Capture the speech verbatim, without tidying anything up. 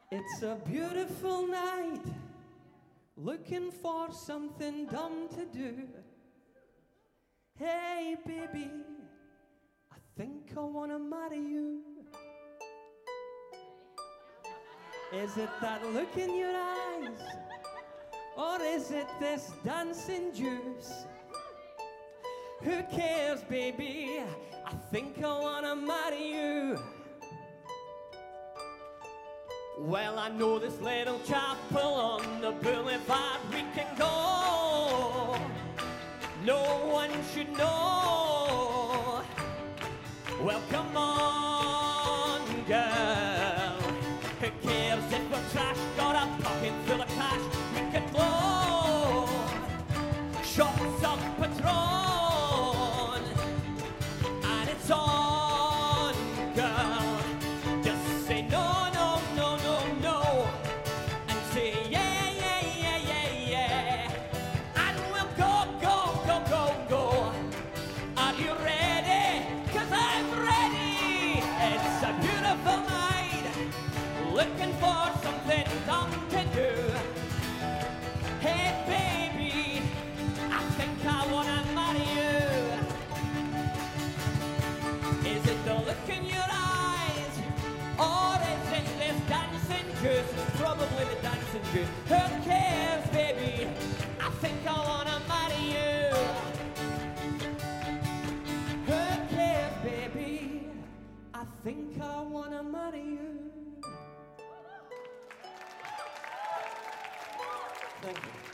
It's a beautiful night, looking for something dumb to do. Hey baby, I think I wanna marry you. Is it that look in your eyes, or is it this dancing juice? Who cares, baby? I think I wanna marry you. Well, I know this little chapel on the boulevard we can go. No one should know. Well, come on, girl. Who cares if we're trash? Got a pocket full of cash we could blow. Shots of Patron, and it's on, girl. Just say no, no, no, no, no, and say yeah, yeah, yeah, yeah, yeah, and we'll go, go, go, go, go. Are you ready? 'Cause I'm ready. It's a beautiful night, looking for something dumb to do. Hey baby, I think I wanna marry you. Is it the look in your eyes, or is it this dancing juice? It's probably the dancing juice. Who cares, baby? I think I wanna marry you. Who cares, baby? I think I wanna marry you. Thank you.